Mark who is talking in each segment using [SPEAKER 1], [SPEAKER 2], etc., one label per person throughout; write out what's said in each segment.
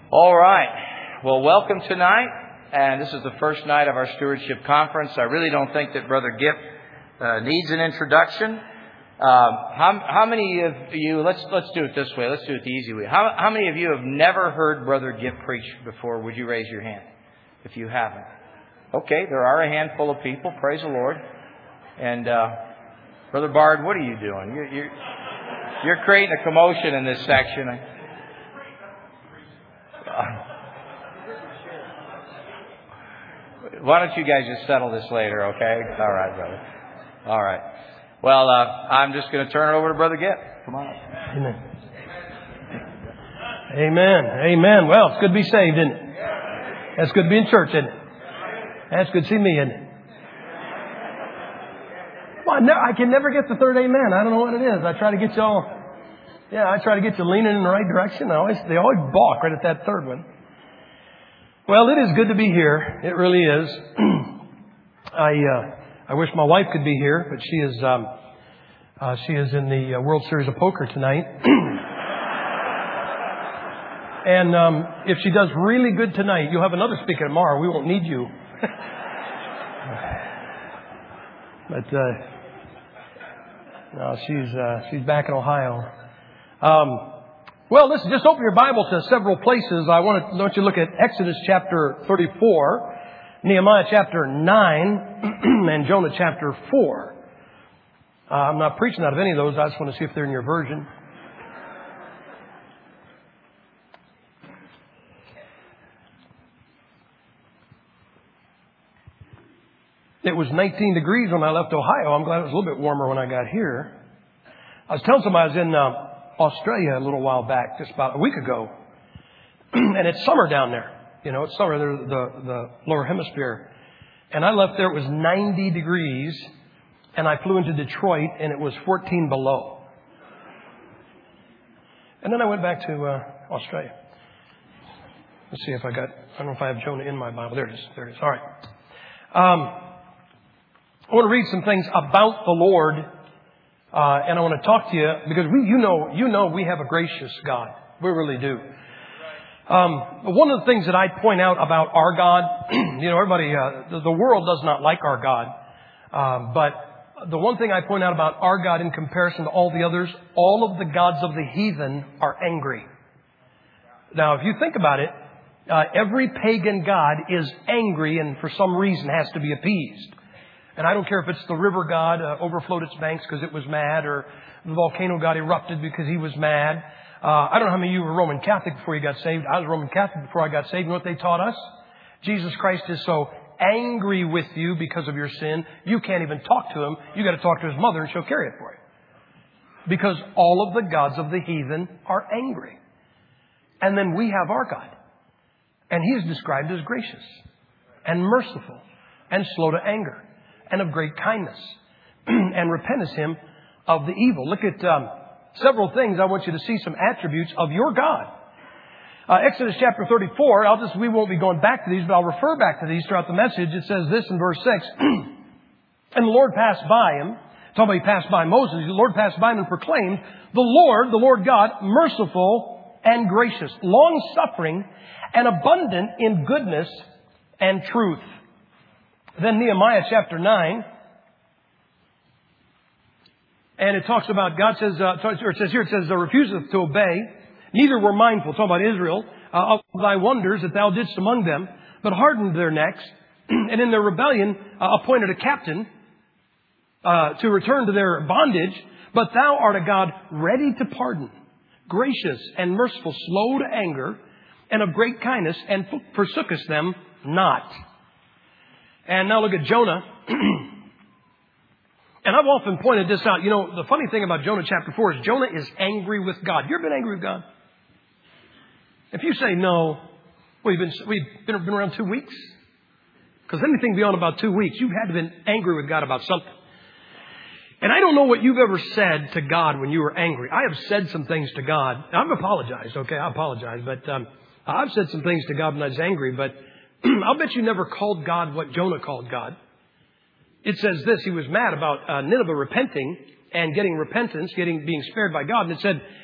[SPEAKER 1] All right. Well, welcome tonight. And this is the first night of our stewardship conference. I really don't think that Brother Gipp needs an introduction. How many of you, let's do it this way. Let's do it the easy way. How many of you have never heard Brother Gipp preach before? Would you raise your hand if you haven't? Okay, there are a handful of people. Praise the Lord. And Brother Bard, what are you doing? You're creating a commotion in this section. Why don't you guys just settle this later, okay? All right, brother. All right. Well, I'm just going to turn it over to Brother Gipp. Come on up.
[SPEAKER 2] Amen. Amen. Amen. Well, it's good to be saved, isn't it? That's good to be in church, isn't it? That's good to see me, isn't it? Well, I can never get the third amen. I don't know what it is. I try to get you leaning in the right direction. They always balk right at that third one. Well, it is good to be here. It really is. I wish my wife could be here, but she is in the World Series of Poker tonight. And if she does really good tonight, you'll have another speaker tomorrow. We won't need you. But no, she's back in Ohio. Well, listen, just open your Bible to several places. I want you to look at Exodus chapter 34, Nehemiah chapter 9, and Jonah chapter 4. I'm not preaching out of any of those. I just want to see if they're in your version. It was 19 degrees when I left Ohio. I'm glad it was a little bit warmer when I got here. I was telling somebody I was in Australia a little while back, just about a week ago. And it's summer down there. You know, it's summer, the lower hemisphere. And I left there, it was 90 degrees. And I flew into Detroit and it was 14 below. And then I went back to Australia. Let's see if I don't know if I have Jonah in my Bible. There it is. All right. I want to read some things about the Lord. And I want to talk to you because you know we have a gracious God. We really do. One of the things that I point out about our God, everybody, the world does not like our God. But the one thing I point out about our God in comparison to all the others, all of the gods of the heathen are angry. Now, if you think about it, every pagan god is angry and for some reason has to be appeased. And I don't care if it's the river god overflowed its banks because it was mad, or the volcano god erupted because he was mad. I don't know how many of you were Roman Catholic before you got saved. I was Roman Catholic before I got saved. You know what they taught us? Jesus Christ is so angry with you because of your sin, you can't even talk to him. You got to talk to his mother and she'll carry it for you. Because all of the gods of the heathen are angry. And then we have our God. And he's described as gracious and merciful and slow to anger, and of great kindness, and repenteth him of the evil. Look at several things. I want you to see some attributes of your God. Exodus chapter 34, we won't be going back to these, but I'll refer back to these throughout the message. It says this in verse 6. And the Lord passed by him. Talking about he passed by Moses. The Lord passed by him and proclaimed, the Lord God, merciful and gracious, long-suffering and abundant in goodness and truth. Then Nehemiah chapter 9, and it talks about, God says, refuseth to obey, neither were mindful, talking about Israel, of thy wonders that thou didst among them, but hardened their necks, and in their rebellion appointed a captain to return to their bondage. But thou art a God ready to pardon, gracious and merciful, slow to anger, and of great kindness, and forsookest them not. And now look at Jonah. And I've often pointed this out. You know, the funny thing about Jonah chapter 4 is Jonah is angry with God. You ever been angry with God? If you say no, well, we've been around 2 weeks. Because anything beyond about 2 weeks, you've had to been angry with God about something. And I don't know what you've ever said to God when you were angry. I have said some things to God. I've apologized, okay? I apologize. But I've said some things to God when I was angry, but I'll bet you never called God what Jonah called God. It says this, he was mad about Nineveh repenting and getting repentance, being spared by God. And it said,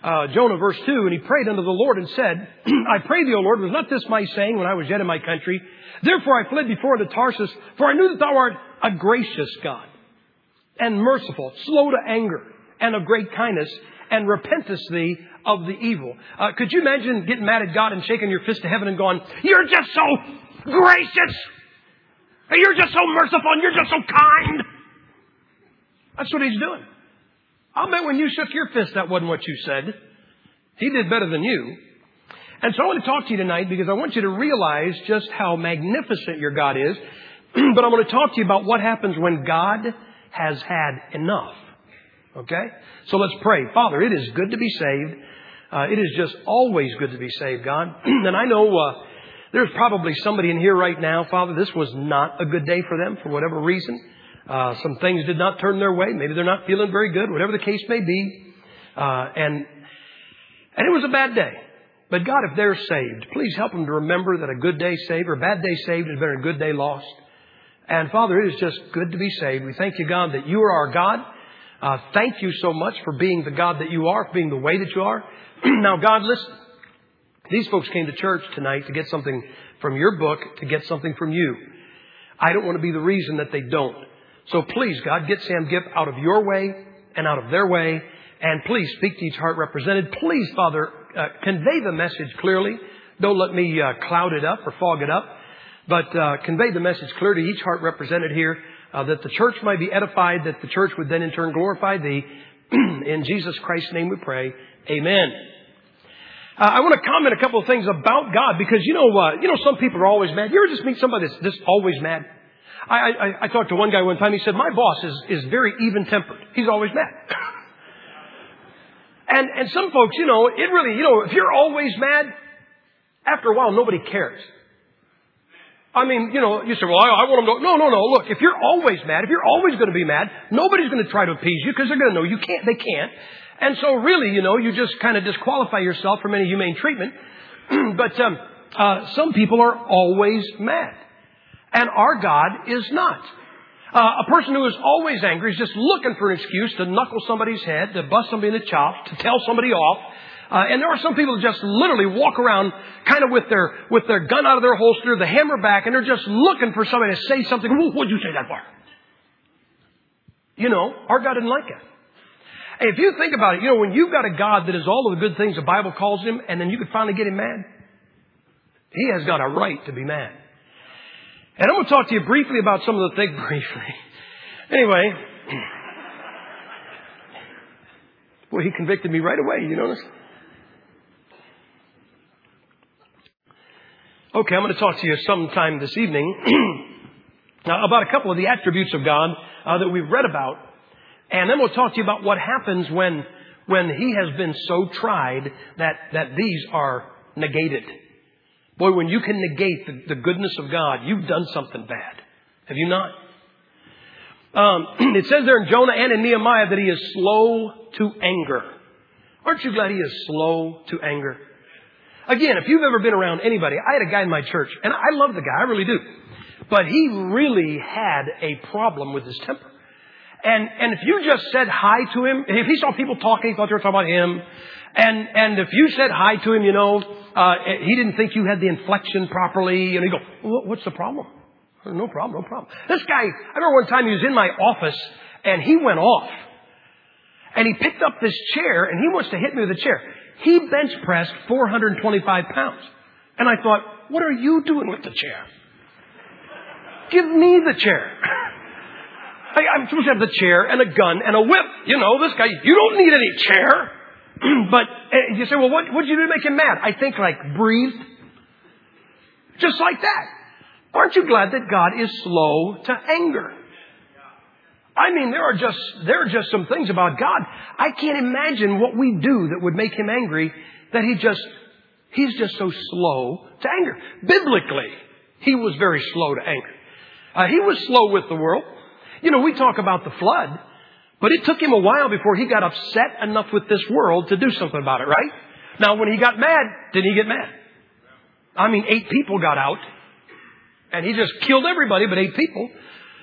[SPEAKER 2] Jonah verse 2, and he prayed unto the Lord and said, I pray thee, O Lord, was not this my saying when I was yet in my country? Therefore I fled before unto Tarsus, for I knew that thou art a gracious God, and merciful, slow to anger, and of great kindness, and repentest thee of the evil. Could you imagine getting mad at God and shaking your fist to heaven and going, you're just so gracious! You're just so merciful, and you're just so kind! That's what he's doing. I'll bet when you shook your fist, that wasn't what you said. He did better than you. And so I want to talk to you tonight because I want you to realize just how magnificent your God is. But I want to talk to you about what happens when God has had enough. Okay? So let's pray. Father, it is good to be saved. It is just always good to be saved, God. And I know there's probably somebody in here right now, Father, this was not a good day for them for whatever reason. Some things did not turn their way. Maybe they're not feeling very good, whatever the case may be. And it was a bad day. But God, if they're saved, please help them to remember that a good day saved or a bad day saved is better than a good day lost. And Father, it is just good to be saved. We thank you, God, that you are our God. Thank you so much for being the God that you are, for being the way that you are. Now, God, listen. These folks came to church tonight to get something from your book, to get something from you. I don't want to be the reason that they don't. So please, God, get Sam Gipp out of your way and out of their way. And please speak to each heart represented. Please, Father, convey the message clearly. Don't let me cloud it up or fog it up. But convey the message clear to each heart represented here, that the church might be edified, that the church would then in turn glorify thee. In Jesus Christ's name we pray. Amen. I want to comment a couple of things about God because, you know, some people are always mad. You ever just meet somebody that's just always mad? I talked to one guy one time. He said, my boss is very even-tempered. He's always mad. And some folks, it really, if you're always mad, after a while, nobody cares. I mean, you say, well, I want them to, no. Look, if you're always mad, if you're always going to be mad, nobody's going to try to appease you because they're going to know they can't. And so really, you just kind of disqualify yourself from any humane treatment. But some people are always mad. And our God is not. A person who is always angry is just looking for an excuse to knuckle somebody's head, to bust somebody in the chops, to tell somebody off. And there are some people that just literally walk around kind of with their gun out of their holster, the hammer back, and they're just looking for somebody to say something. What'd you say that for? Our God didn't like it. If you think about it, when you've got a God that is all of the good things the Bible calls him, and then you could finally get him mad, he has got a right to be mad. And I'm going to talk to you briefly about some of the things. Briefly. Anyway. Boy, he convicted me right away. You notice? Okay, I'm going to talk to you sometime this evening about a couple of the attributes of God that we've read about. And then we'll talk to you about what happens when he has been so tried that these are negated. Boy, when you can negate the goodness of God, you've done something bad. Have you not? It says there in Jonah and in Nehemiah that he is slow to anger. Aren't you glad he is slow to anger? Again, if you've ever been around anybody, I had a guy in my church, and I love the guy, I really do. But he really had a problem with his temper. And if you just said hi to him, if he saw people talking, he thought they were talking about him. And if you said hi to him, he didn't think you had the inflection properly. And he'd go, what's the problem? No problem. This guy, I remember one time he was in my office and he went off. And he picked up this chair and he wants to hit me with the chair. He bench pressed 425 pounds. And I thought, what are you doing with the chair? Give me the chair. I'm supposed to have the chair and a gun and a whip. This guy, you don't need any chair. But you say, well, what did you do to make him mad? I think breathed. Just like that. Aren't you glad that God is slow to anger? I mean, there are just some things about God. I can't imagine what we do that would make him angry, that he's just so slow to anger. Biblically, he was very slow to anger. He was slow with the world. We talk about the flood, but it took him a while before he got upset enough with this world to do something about it, right? Now, when he got mad, didn't he get mad? I mean, 8 people got out, and he just killed everybody but 8 people.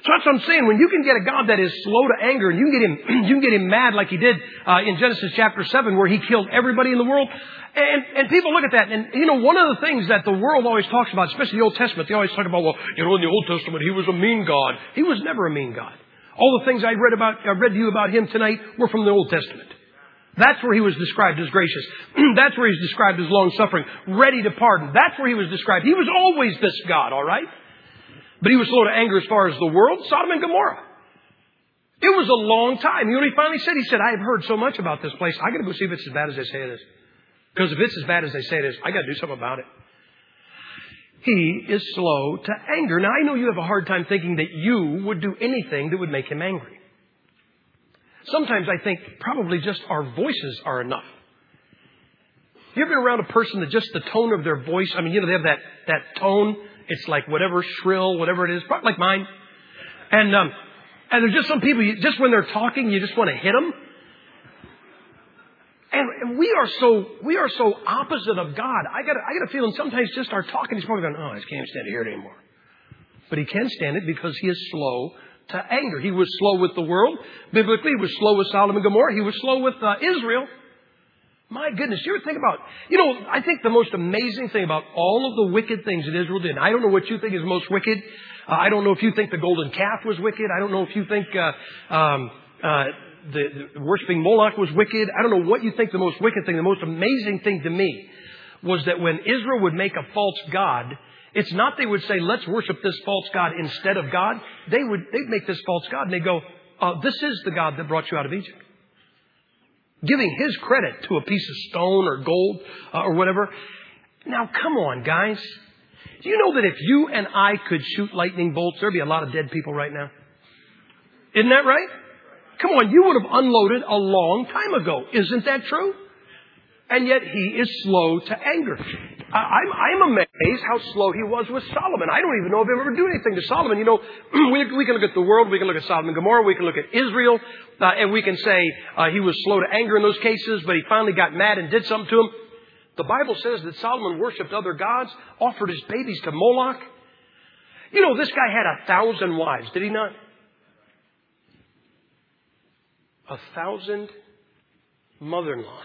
[SPEAKER 2] So that's what I'm saying. When you can get a God that is slow to anger, and you can get him mad like he did in Genesis chapter 7, where he killed everybody in the world. And people look at that, and one of the things that the world always talks about, especially the Old Testament, they always talk about, well, in the Old Testament, he was a mean God. He was never a mean God. All the things I read to you about him tonight were from the Old Testament. That's where he was described as gracious. That's where he's described as long-suffering, ready to pardon. That's where he was described. He was always this God, all right? But he was slow to anger as far as the world, Sodom and Gomorrah. It was a long time. You know what he finally said? He said, I have heard so much about this place. I got to go see if it's as bad as they say it is. Because if it's as bad as they say it is, I got to do something about it. He is slow to anger. Now, I know you have a hard time thinking that you would do anything that would make him angry. Sometimes I think probably just our voices are enough. You ever been around a person that just the tone of their voice, they have that tone. It's like whatever, shrill, whatever it is, probably like mine. And there's just some people, just when they're talking, you just want to hit them. And we are so opposite of God. I got a feeling sometimes just our talking, he's probably going, I can't stand to hear it anymore. But he can stand it because he is slow to anger. He was slow with the world. Biblically, he was slow with Sodom and Gomorrah. He was slow with Israel. My goodness, you ever think about, I think the most amazing thing about all of the wicked things that Israel did, I don't know what you think is most wicked. I don't know if you think the golden calf was wicked. I don't know if you think the worshiping Moloch was wicked. I don't know what you think the most wicked thing. The most amazing thing to me was that when Israel would make a false god, it's not they would say, let's worship this false god instead of God. They'd make this false god and they go, this is the God that brought you out of Egypt. Giving his credit to a piece of stone or gold or whatever. Now, come on, guys. Do you know that if you and I could shoot lightning bolts, there'd be a lot of dead people right now? Isn't that right? Come on, you would have unloaded a long time ago. Isn't that true? And yet he is slow to anger. I'm amazed how slow he was with Solomon. I don't even know if he ever do anything to Solomon. We can look at the world, we can look at Sodom and Gomorrah, we can look at Israel, and we can say he was slow to anger in those cases, but he finally got mad and did something to him. The Bible says that Solomon worshipped other gods, offered his babies to Moloch. This guy had 1,000 wives, did he not? 1,000 mother-in-laws.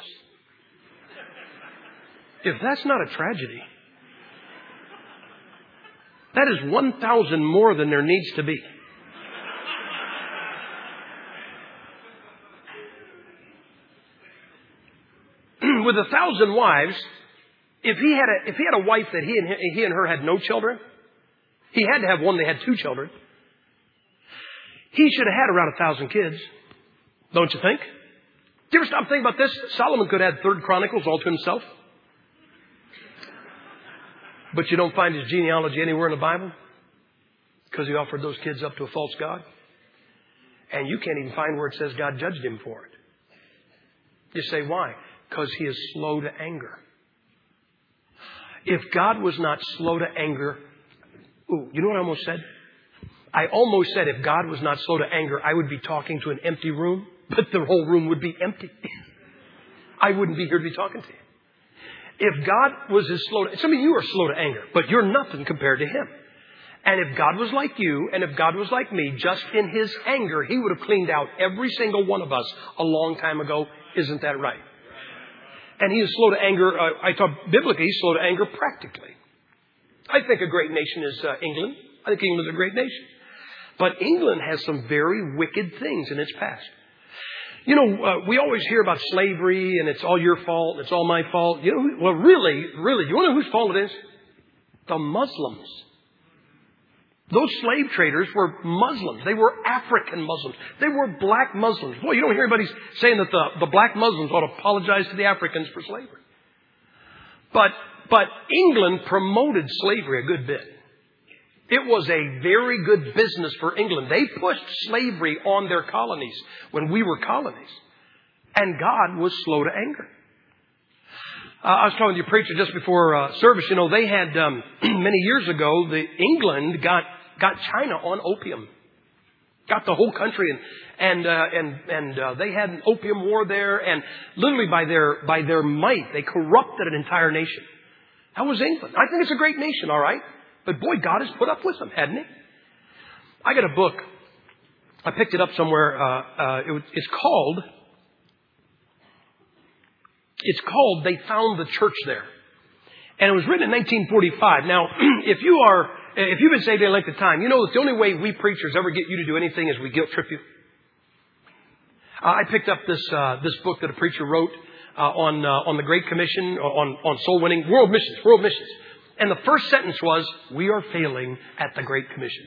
[SPEAKER 2] If that's not a tragedy, that is 1,000 more than there needs to be. With 1,000 wives, if he had a wife that he and her had no children, he had to have one that had 2 children. He should have had around 1,000 kids, don't you think? Do you ever stop thinking about this? Solomon could have had 3rd Chronicles all to himself. But you don't find his genealogy anywhere in the Bible because he offered those kids up to a false god. And you can't even find where it says God judged him for it. You say, why? Because he is slow to anger. If God was not slow to anger, you know what I almost said? I almost said if God was not slow to anger, I would be talking to an empty room, but the whole room would be empty. I wouldn't be here to be talking to you. If God was as slow to, some of you are slow to anger, but you're nothing compared to him. And if God was like you, and if God was like me, just in his anger, he would have cleaned out every single one of us a long time ago. Isn't that right? And he is slow to anger. I talk biblically, he's slow to anger practically. I think a great nation is England. I think England is a great nation. But England has some very wicked things in its past. We always hear about slavery and it's all your fault, it's all my fault. Really, you want to know whose fault it is? The Muslims. Those slave traders were Muslims. They were African Muslims. They were black Muslims. Boy, you don't hear anybody saying that the black Muslims ought to apologize to the Africans for slavery. But England promoted slavery a good bit. It was a very good business for England. They pushed slavery on their colonies when we were colonies. And God was slow to anger. I was talking to your preacher just before service. They had, many years ago, England got China on opium. Got the whole country and they had an opium war there, and literally by their might, they corrupted an entire nation. That was England. I think it's a great nation, all right. But boy, God has put up with them, hadn't he? I got a book. I picked it up somewhere. It's called They Found the Church There. And it was written in 1945. Now, if you've been saved any length of time, you know that the only way we preachers ever get you to do anything is we guilt trip you. I picked up this book that a preacher wrote on the Great Commission, on soul winning, world missions. And the first sentence was, we are failing at the Great Commission.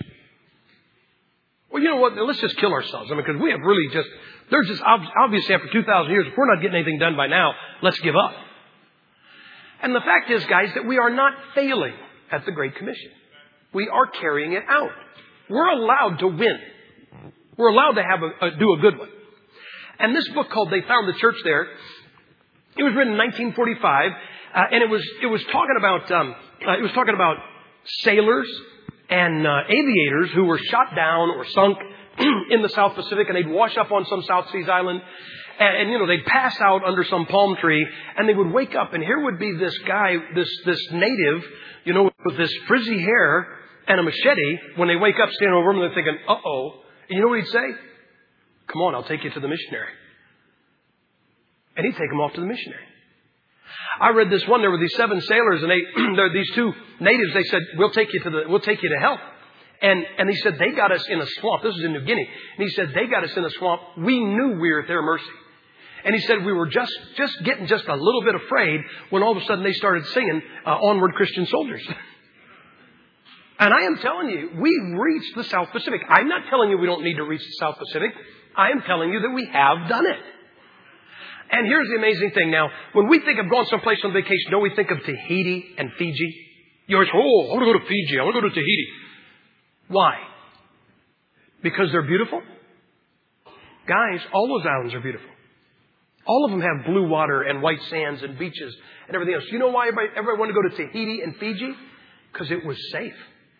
[SPEAKER 2] Well, you know what? Let's just kill ourselves. I mean, because we have really there's just obviously after 2,000 years, if we're not getting anything done by now, let's give up. And the fact is, guys, that we are not failing at the Great Commission. We are carrying it out. We're allowed to win. We're allowed to do a good one. And this book called They Found the Church There, it was written in 1945, and it was talking about sailors and aviators who were shot down or sunk in the South Pacific, and they'd wash up on some South Seas island, and they'd pass out under some palm tree, and they would wake up, and here would be this guy, this native, with this frizzy hair and a machete. When they wake up, standing over him, they're thinking, uh-oh. And you know what he'd say? Come on, I'll take you to the missionary. And he'd take them off to the missionary. I read this one. There were these 7 sailors, and these 2 natives. They said, "We'll take you to help." And he said they got us in a swamp. This was in New Guinea. And he said they got us in a swamp. We knew we were at their mercy. And he said we were just getting just a little bit afraid when all of a sudden they started singing "Onward, Christian Soldiers." And I am telling you, we've reached the South Pacific. I'm not telling you we don't need to reach the South Pacific. I am telling you that we have done it. And here's the amazing thing. Now, when we think of going someplace on vacation, don't we think of Tahiti and Fiji? You always, I want to go to Fiji. I want to go to Tahiti. Why? Because they're beautiful? Guys, all those islands are beautiful. All of them have blue water and white sands and beaches and everything else. You know why everybody wanted to go to Tahiti and Fiji? Because it was safe.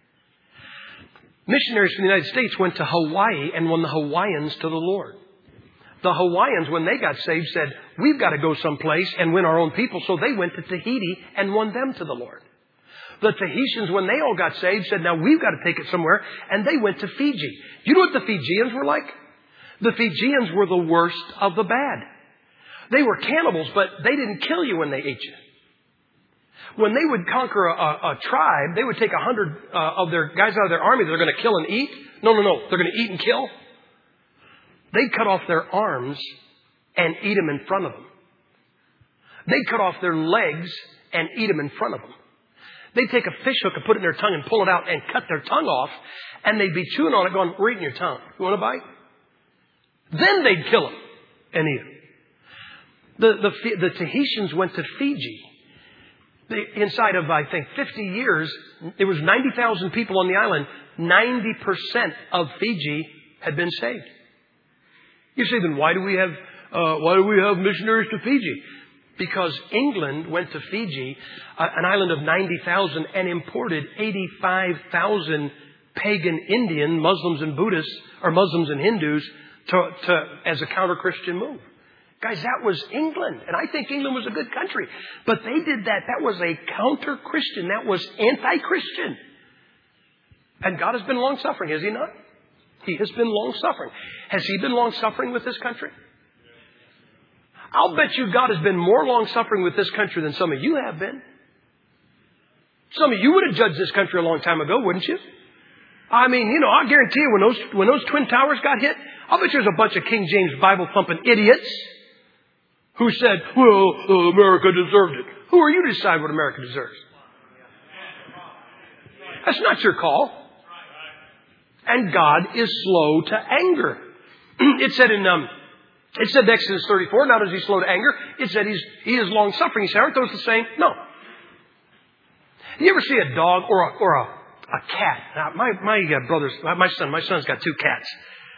[SPEAKER 2] Missionaries from the United States went to Hawaii and won the Hawaiians to the Lord. The Hawaiians, when they got saved, said, we've got to go someplace and win our own people. So they went to Tahiti and won them to the Lord. The Tahitians, when they all got saved, said, now we've got to take it somewhere. And they went to Fiji. You know what the Fijians were like? The Fijians were the worst of the bad. They were cannibals, but they didn't kill you when they ate you. When they would conquer a tribe, they would take 100 of their guys out of their army that they're going to kill and eat. No. They're going to eat and kill. They'd cut off their arms and eat them in front of them. They'd cut off their legs and eat them in front of them. They'd take a fish hook and put it in their tongue and pull it out and cut their tongue off. And they'd be chewing on it going, we're eating your tongue. You want a bite? Then they'd kill them and eat them. The Tahitians went to Fiji. Inside of, I think, 50 years, there was 90,000 people on the island. 90% of Fiji had been saved. You say, then why do we have missionaries to Fiji? Because England went to Fiji, an island of 90,000, and imported 85,000 pagan Indian Muslims and Buddhists, or Muslims and Hindus, as a counter-Christian move. Guys, that was England. And I think England was a good country. But they did that. That was a counter-Christian. That was anti-Christian. And God has been long-suffering, has He not? He has been long-suffering. Has He been long-suffering with this country? I'll bet you God has been more long-suffering with this country than some of you have been. Some of you would have judged this country a long time ago, wouldn't you? I mean, I guarantee you when those Twin Towers got hit, I'll bet there's a bunch of King James Bible-thumping idiots who said, well, America deserved it. Who are you to decide what America deserves? That's not your call. And God is slow to anger. It said in Exodus 34, not is He slow to anger. It said He is long-suffering. You say, aren't those the same? No. You ever see a dog or a cat? Now, my son's got 2 cats.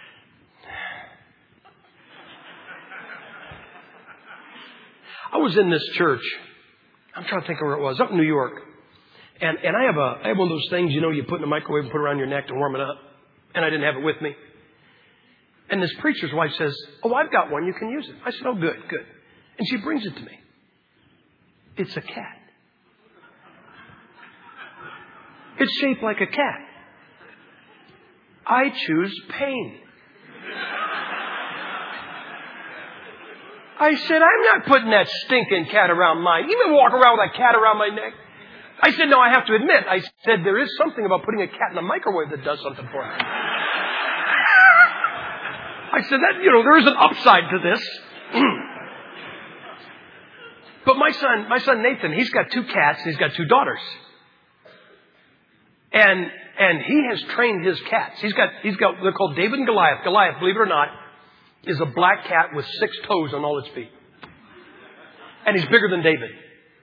[SPEAKER 2] I was in this church. I'm trying to think of where it was. Up in New York. And I have one of those things, you put in the microwave and put it around your neck to warm it up. And I didn't have it with me. And this preacher's wife says, oh, I've got one. You can use it. I said, oh, good. And she brings it to me. It's a cat. It's shaped like a cat. I choose pain. I said, I'm not putting that stinking cat around mine. You even walk around with that cat around my neck. I said, no, I have to admit. I said, there is something about putting a cat in the microwave that does something for me. I said, that, there is an upside to this. But my son Nathan, he's got 2 cats and he's got 2 daughters. And he has trained his cats. He's got, they're called David and Goliath. Goliath, believe it or not, is a black cat with 6 toes on all its feet. And he's bigger than David.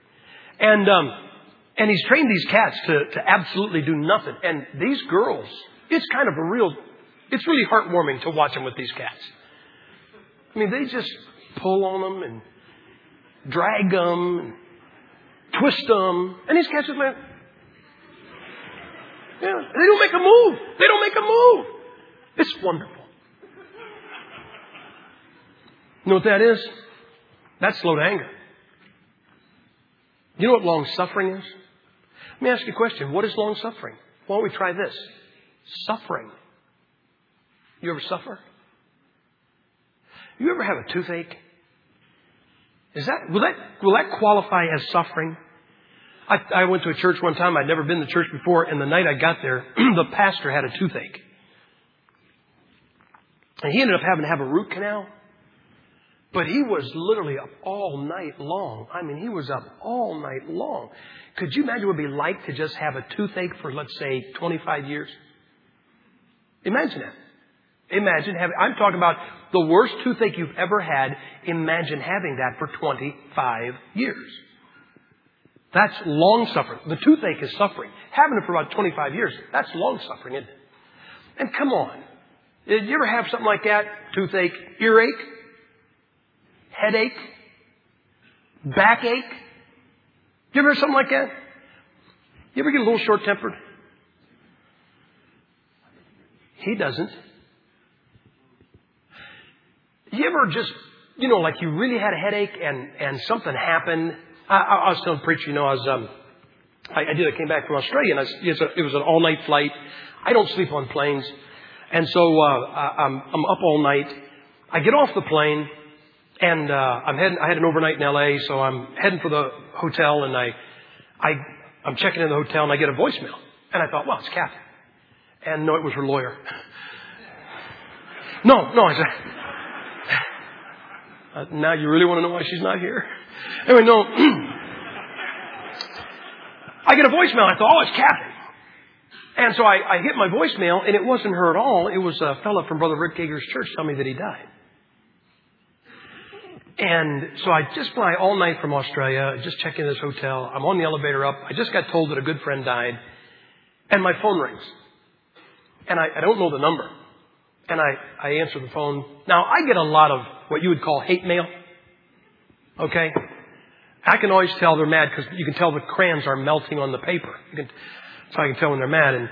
[SPEAKER 2] And he's trained these cats to absolutely do nothing. And these girls, it's kind of it's really heartwarming to watch them with these cats. I mean, they just pull on them and drag them and twist them. And these cats just like, they don't make a move. They don't make a move. It's wonderful. You know what that is? That's slow to anger. You know what long suffering is? Let me ask you a question. What is long suffering? Why don't we try this? Suffering. You ever suffer? You ever have a toothache? Will that qualify as suffering? I went to a church one time. I'd never been to church before, and the night I got there, the pastor had a toothache. And he ended up having to have a root canal. But he was literally up all night long. I mean, he was up all night long. Could you imagine what it would be like to just have a toothache for, let's say, 25 years? Imagine that. I'm talking about the worst toothache you've ever had. Imagine having that for 25 years. That's long suffering. The toothache is suffering. Having it for about 25 years, that's long suffering, isn't it? And come on. Did you ever have something like that? Toothache, earache? Headache, backache. You ever have something like that? You ever get a little short-tempered? He doesn't. You ever just, like you really had a headache and something happened? I was telling the preacher, I came back from Australia and it was an all-night flight. I don't sleep on planes. And so I'm up all night. I get off the plane. And I had an overnight in LA, so I'm heading for the hotel, and I'm checking in the hotel, and I get a voicemail. And I thought, well, it's Kathy. And no, it was her lawyer. No, I said, now you really want to know why she's not here? Anyway, no. I get a voicemail. I thought, oh, it's Kathy. And so I hit my voicemail, and it wasn't her at all. It was a fellow from Brother Rick Gager's church telling me that he died. And so I just fly all night from Australia, just check in this hotel. I'm on the elevator up. I just got told that a good friend died. And my phone rings. And I don't know the number. And I answer the phone. Now, I get a lot of what you would call hate mail. Okay? I can always tell they're mad because you can tell the crayons are melting on the paper. So I can tell when they're mad. And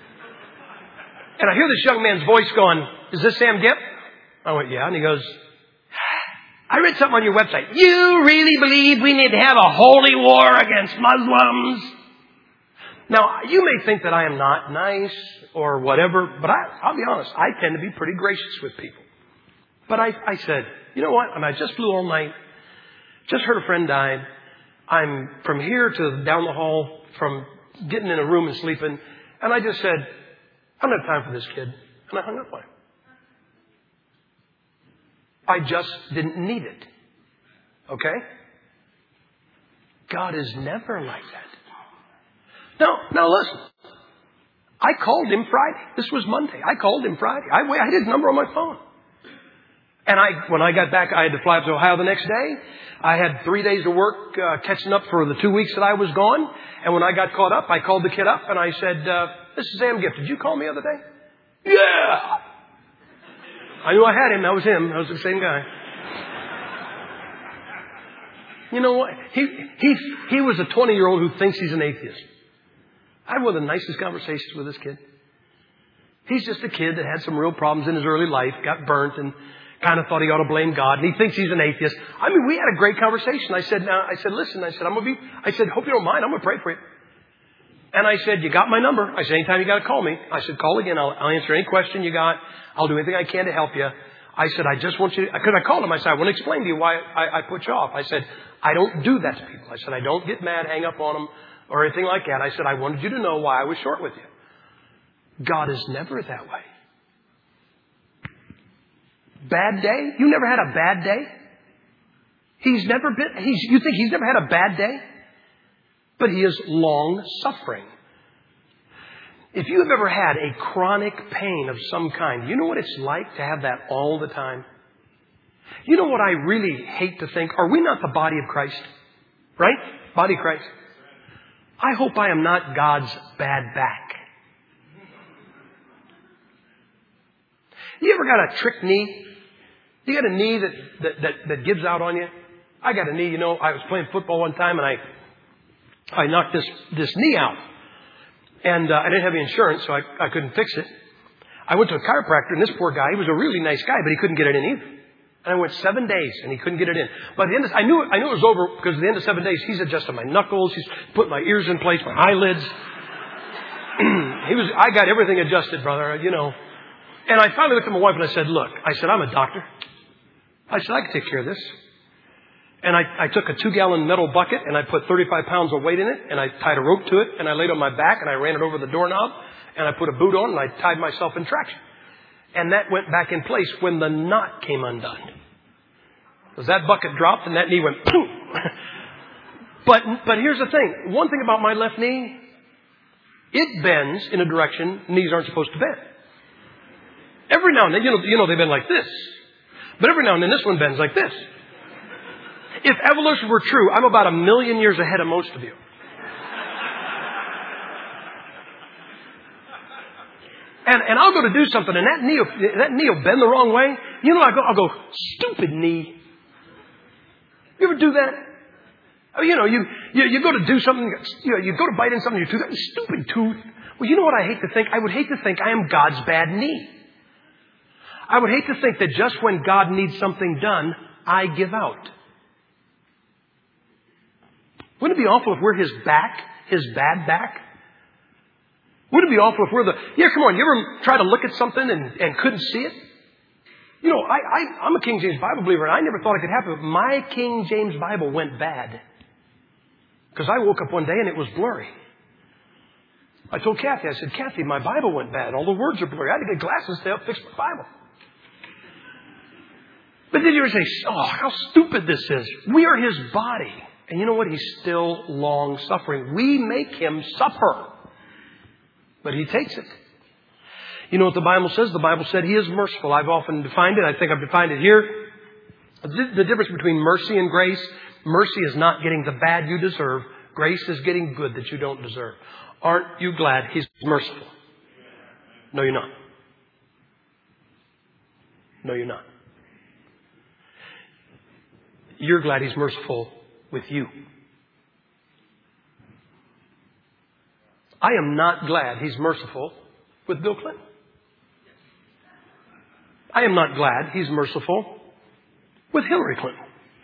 [SPEAKER 2] I hear this young man's voice going, is this Sam Gipp? I went, yeah. And he goes, I read something on your website. You really believe we need to have a holy war against Muslims? Now, you may think that I am not nice or whatever, but I'll be honest. I tend to be pretty gracious with people. But I said, you know what? I just flew all night. Just heard a friend died. I'm from here to down the hall, from getting in a room and sleeping. And I just said, I don't have time for this kid. And I hung up on him. I just didn't need it. Okay? God is never like that. Now listen. I called him Friday. This was Monday. I called him Friday. I had his number on my phone. And when I got back, I had to fly up to Ohio the next day. I had 3 days of work catching up for the 2 weeks that I was gone. And when I got caught up, I called the kid up and I said, this is Sam Gipp. Did you call me the other day? Yeah! I knew I had him. That was him. That was the same guy. You know what? He was a 20-year-old who thinks he's an atheist. I had one of the nicest conversations with this kid. He's just a kid that had some real problems in his early life, got burnt, and kind of thought he ought to blame God. And he thinks he's an atheist. I mean, we had a great conversation. I said, listen, hope you don't mind. I'm going to pray for you. And I said, you got my number. I said, anytime you got to call me. I said, call again. I'll answer any question you got. I'll do anything I can to help you. I said, I just want you to, because I called him. I said, I want to explain to you why I put you off. I said, I don't do that to people. I said, I don't get mad, hang up on them, or anything like that. I said, I wanted you to know why I was short with you. God is never that way. Bad day? You never had a bad day? You think He's never had a bad day? But He is long-suffering. If you have ever had a chronic pain of some kind, you know what it's like to have that all the time? You know what I really hate to think? Are we not the body of Christ? Right? Body of Christ. I hope I am not God's bad back. You ever got a trick knee? You got a knee that gives out on you? I got a knee, I was playing football one time and I knocked this knee out. And I didn't have any insurance, so I couldn't fix it. I went to a chiropractor, and this poor guy, he was a really nice guy, but he couldn't get it in either. And I went 7 days, and he couldn't get it in. By the end I knew it was over, because at the end of 7 days, he's adjusted my knuckles, he's put my ears in place, my eyelids. I got everything adjusted, brother, And I finally looked at my wife and I said, look, I'm a doctor. I said, I can take care of this. And I took a 2-gallon metal bucket and I put 35 pounds of weight in it and I tied a rope to it and I laid on my back and I ran it over the doorknob and I put a boot on and I tied myself in traction. And that went back in place when the knot came undone. Because that bucket dropped and that knee went boom. But here's the thing. One thing about my left knee, it bends in a direction knees aren't supposed to bend. Every now and then, they bend like this. But every now and then this one bends like this. If evolution were true, I'm about 1 million years ahead of most of you. And I'll go to do something, and that knee will bend the wrong way. I'll go, stupid knee. You ever do that? You go to do something, you go to bite in something, your tooth, stupid tooth. Well, you know what I hate to think? I would hate to think I am God's bad knee. I would hate to think that just when God needs something done, I give out. Wouldn't it be awful if we're His back, His bad back? Wouldn't it be awful if we're come on, you ever try to look at something and couldn't see it? I'm a King James Bible believer and I never thought it could happen, but my King James Bible went bad. Because I woke up one day and it was blurry. I told Kathy, I said, Kathy, my Bible went bad. All the words are blurry. I had to get glasses to help fix my Bible. But then you say, how stupid this is. We are His body. And you know what? He's still long-suffering. We make Him suffer. But He takes it. You know what the Bible says? The Bible said He is merciful. I've often defined it. I think I've defined it here. The difference between mercy and grace. Mercy is not getting the bad you deserve. Grace is getting good that you don't deserve. Aren't you glad He's merciful? No, you're not. No, you're not. You're glad He's merciful with you. I am not glad He's merciful with Bill Clinton. I am not glad He's merciful with Hillary Clinton.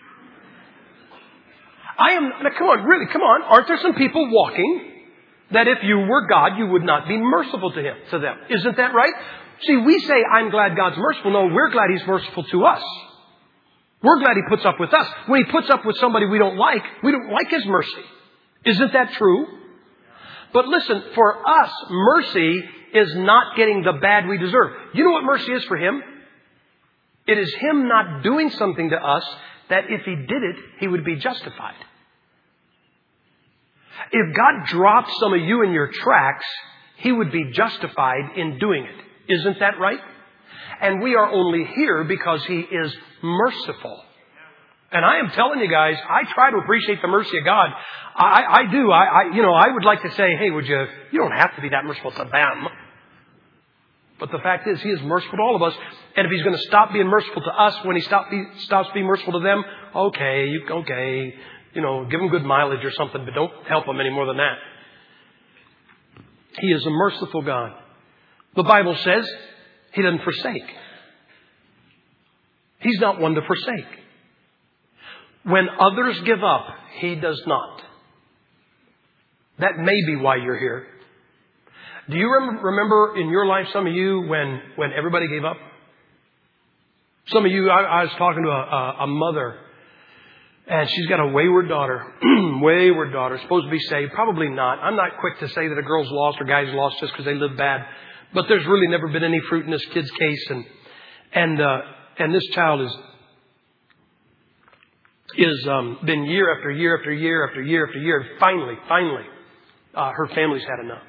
[SPEAKER 2] Come on. Aren't there some people walking that if you were God, you would not be merciful to them? Isn't that right? See, we say, I'm glad God's merciful. No, we're glad He's merciful to us. We're glad He puts up with us. When He puts up with somebody we don't like His mercy. Isn't that true? But listen, for us, mercy is not getting the bad we deserve. You know what mercy is for Him? It is Him not doing something to us that if He did it, He would be justified. If God dropped some of you in your tracks, He would be justified in doing it. Isn't that right? And we are only here because He is merciful. And I am telling you guys, I try to appreciate the mercy of God. I do. I would like to say, hey, you don't have to be that merciful to them. But the fact is, He is merciful to all of us. And if He's going to stop being merciful to us when He stops being merciful to them, okay, give them good mileage or something, but don't help them any more than that. He is a merciful God. The Bible says He doesn't forsake. He's not one to forsake. When others give up, He does not. That may be why you're here. Do you remember in your life, some of you, when everybody gave up? Some of you, I was talking to a mother, and she's got a wayward daughter. Wayward daughter, supposed to be saved. Probably not. I'm not quick to say that a girl's lost or guy's lost just because they live bad. But there's really never been any fruit in this kid's case. And this child is been year after year after year after year after year. Finally, her family's had enough.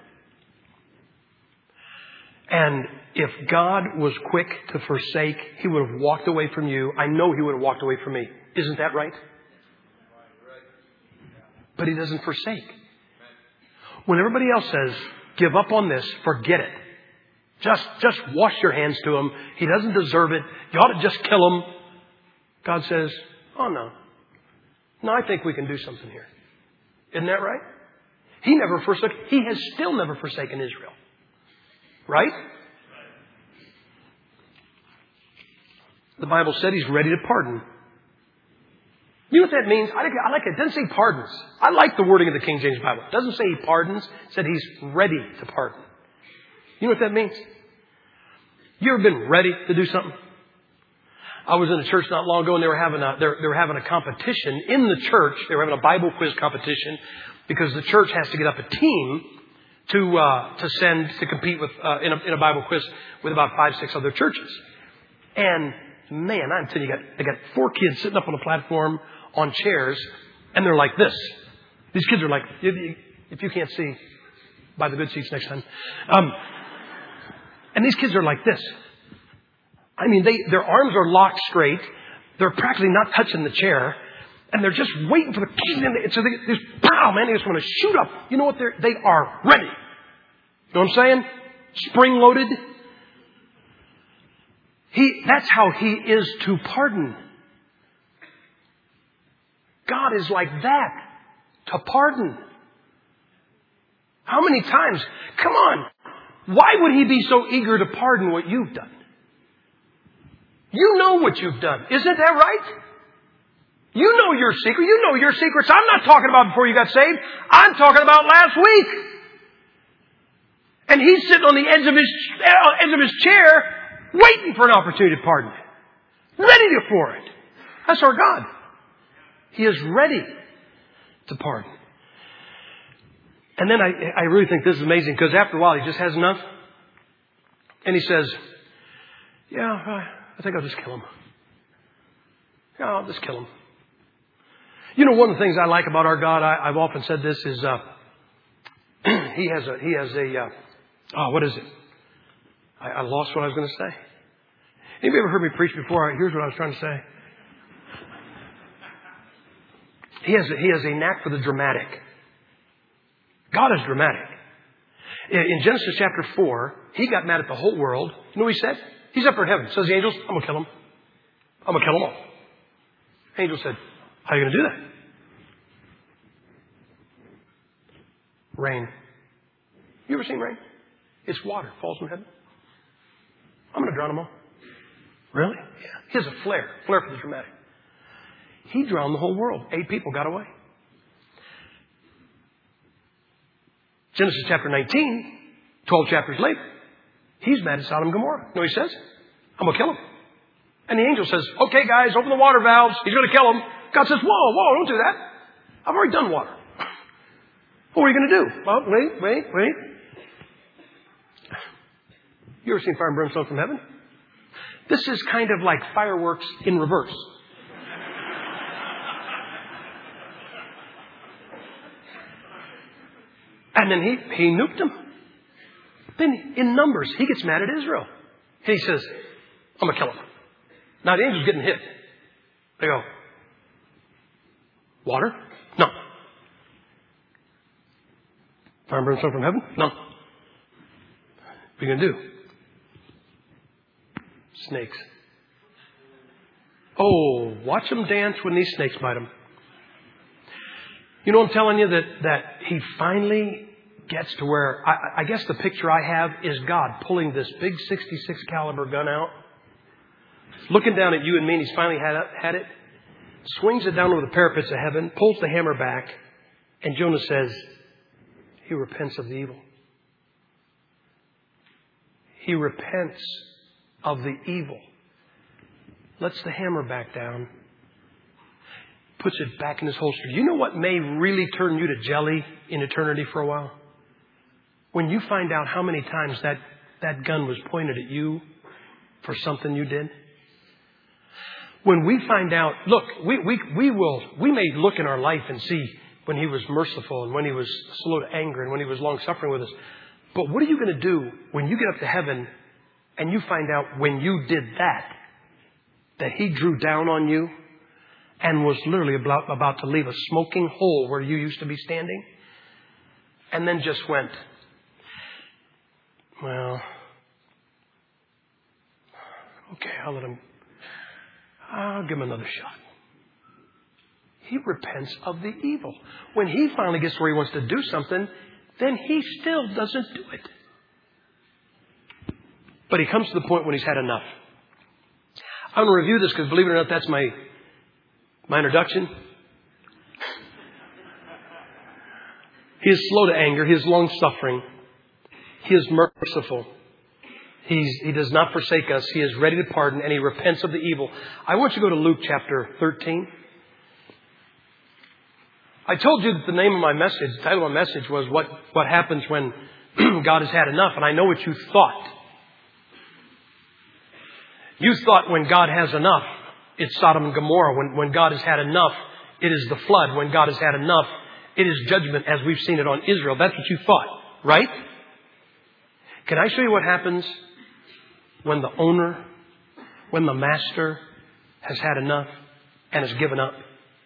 [SPEAKER 2] And if God was quick to forsake, He would have walked away from you. I know He would have walked away from me. Isn't that right? But He doesn't forsake. When everybody else says, give up on this, forget it. Just wash your hands to Him. He doesn't deserve it. You ought to just kill Him. God says, oh no. No, I think we can do something here. Isn't that right? He never forsook. He has still never forsaken Israel. Right? The Bible said He's ready to pardon. You know what that means? I like it. It doesn't say pardons. I like the wording of the King James Bible. It doesn't say He pardons. It said He's ready to pardon. You know what that means? You ever been ready to do something? I was in a church not long ago, and they were having a competition in the church. They were having a Bible quiz competition because the church has to get up a team to send to compete with in a Bible quiz with about 5-6 other churches. And man, I'm telling you, they got 4 kids sitting up on a platform on chairs, and they're like this. These kids are like, if you can't see, buy the good seats next time. And these kids are like this. I mean, their arms are locked straight. They're practically not touching the chair. And they're just waiting for the key. So they just, pow, man, they just want to shoot up. You know what? They are ready. You know what I'm saying? Spring loaded. That's how He is to pardon. God is like that. To pardon. How many times? Come on. Why would He be so eager to pardon what you've done? You know what you've done. Isn't that right? You know your secret. You know your secrets. I'm not talking about before you got saved. I'm talking about last week. And He's sitting on the edge of his chair waiting for an opportunity to pardon. Ready for it. That's our God. He is ready to pardon. And then I really think this is amazing because after a while He just has enough. And He says, yeah, I think I'll just kill him. Yeah, I'll just kill him. You know, one of the things I like about our God, I've often said this, is He has what is it? I lost what I was going to say. Anybody ever heard me preach before? Here's what I was trying to say. He has a knack for the dramatic. God is dramatic. In Genesis chapter 4, He got mad at the whole world. You know what He said? He's up there in heaven. Says the angels, I'm going to kill them. I'm going to kill them all. Angel said, how are you going to do that? Rain. You ever seen rain? It's water. Falls from heaven. I'm going to drown them all. Really? Yeah. He has a flair for the dramatic. He drowned the whole world. 8 people got away. Genesis chapter 19, 12 chapters later, He's mad at Sodom and Gomorrah. You know what He says? I'm going to kill them. And the angel says, okay, guys, open the water valves. He's going to kill them. God says, whoa, don't do that. I've already done water. What are you going to do? Well, wait. You ever seen fire and brimstone from heaven? This is kind of like fireworks in reverse. And then he nuked them. Then in Numbers, He gets mad at Israel. And He says, I'm going to kill them. Now the angel's getting hit. They go, water? No. Fire and brimstone from heaven? No. What are you going to do? Snakes. Oh, watch them dance when these snakes bite them. You know, I'm telling you that He finally gets to where, I guess the picture I have is God pulling this big 66 caliber gun out, looking down at you and me, and He's finally had it, swings it down over the parapets of heaven, pulls the hammer back, and Jonah says, He repents of the evil. He repents of the evil. Lets the hammer back down. Puts it back in his holster. You know what may really turn you to jelly in eternity for a while? When you find out how many times that gun was pointed at you for something you did. When we find out, look, we may look in our life and see when He was merciful and when He was slow to anger and when He was long suffering with us. But what are you going to do when you get up to heaven and you find out when you did that He drew down on you and was literally about to leave a smoking hole where you used to be standing, and then just went, well, okay, I'll give him another shot. He repents of the evil. When he finally gets where he wants to do something, then he still doesn't do it. But he comes to the point when he's had enough. I'm going to review this because, believe it or not, that's my introduction. He is slow to anger. He is long-suffering. He is merciful. He does not forsake us. He is ready to pardon, and He repents of the evil. I want you to go to Luke chapter 13. I told you that the title of my message was what happens when God has had enough, and I know what you thought. You thought when God has enough, it's Sodom and Gomorrah. When God has had enough, it is the flood. When God has had enough, it is judgment as we've seen it on Israel. That's what you thought, right? Can I show you what happens when the owner, when the master has had enough and has given up?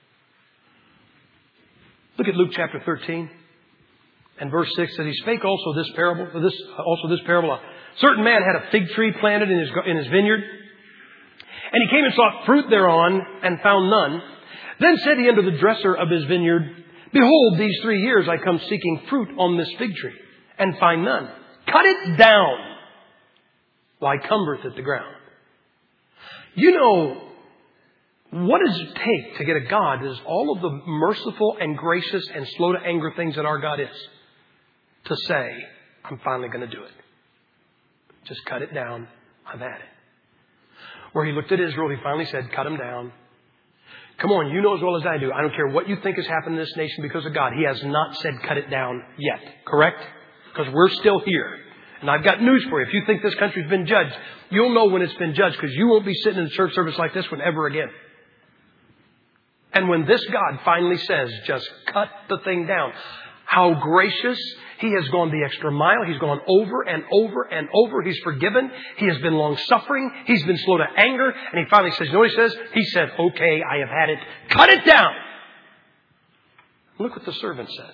[SPEAKER 2] Look at Luke chapter 13 and verse 6. That He spake also this parable. A certain man had a fig tree planted in his vineyard, and he came and sought fruit thereon, and found none. Then said he unto the dresser of his vineyard, Behold, these 3 years I come seeking fruit on this fig tree, and find none. Cut it down. Why cumbereth it the ground? You know, what does it take to get a God that is all of the merciful and gracious and slow to anger things that our God is? To say, I'm finally going to do it. Just cut it down. I've had it. Where He looked at Israel, He finally said, cut them down. Come on, you know as well as I do. I don't care what you think has happened in this nation because of God. He has not said cut it down yet. Correct? Because we're still here. And I've got news for you. If you think this country's been judged, you'll know when it's been judged because you won't be sitting in a church service like this one ever again. And when this God finally says, just cut the thing down, how gracious. He has gone the extra mile. He's gone over and over and over. He's forgiven. He has been long-suffering. He's been slow to anger. And He finally says, you know what He says? He said, okay, I have had it. Cut it down. Look what the servant says.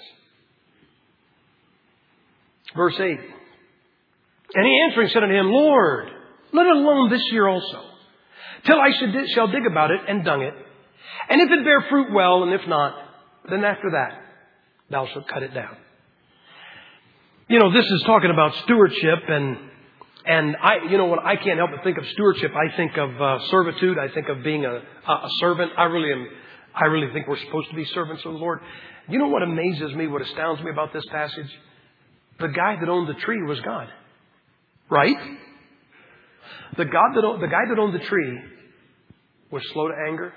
[SPEAKER 2] Verse 8. And he answering said unto him, Lord, let it alone this year also, till I shall dig about it and dung it. And if it bear fruit, well, and if not, then after that thou shalt cut it down. You know, this is talking about stewardship, and when I can't help but think of stewardship, I think of servitude. I think of being a servant. I really think we're supposed to be servants of the Lord. You know what amazes me, what astounds me about this passage? The guy that owned the tree was God. Right? The guy that owned the tree was slow to anger,